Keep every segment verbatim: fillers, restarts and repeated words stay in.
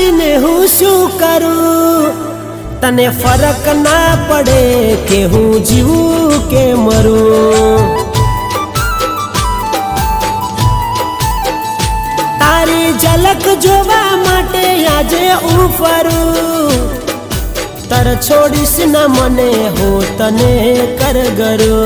કરીને હું શું કરું તને ફરક ના પડે કે હું જીવું કે મરું તારી ઝલક જોવા માટે આજે હું ફરું तर छोड़ीस न मने हो तने कर गरो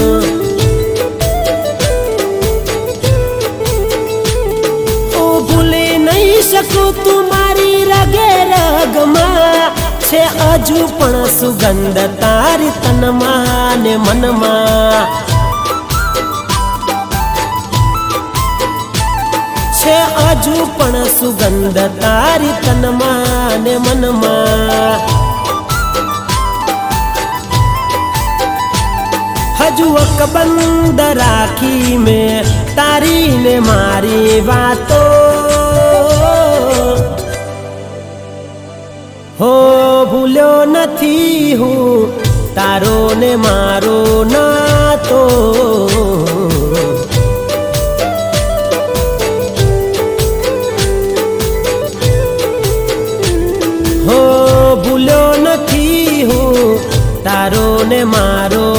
ओ भूले नहीं सकूं तुम्हारी रगे रगमा छे अजू पण सुगंध तारी तनमा ने मनमा छे अजू पण सुगंध तारी तनमा ने मनमा हजू अकबंद राखी में तारी ने मारी बातो हो भूल्यो नथी हूँ तारो ने मारो नातो हो भूल्यो नथी हूँ तारो ने मारो